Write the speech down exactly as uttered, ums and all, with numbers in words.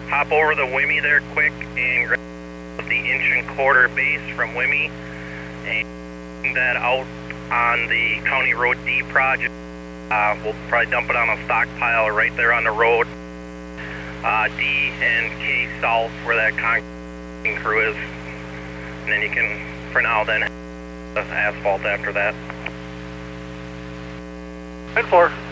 hop over the Wimmy there quick and grab the inch and quarter base from Wimmy and bring that out on the County Road D project. Uh, we'll probably dump it on a stockpile right there on the road. Uh, D and K South where that concrete crew is. And then you can, for now, then asphalt after that. ten four.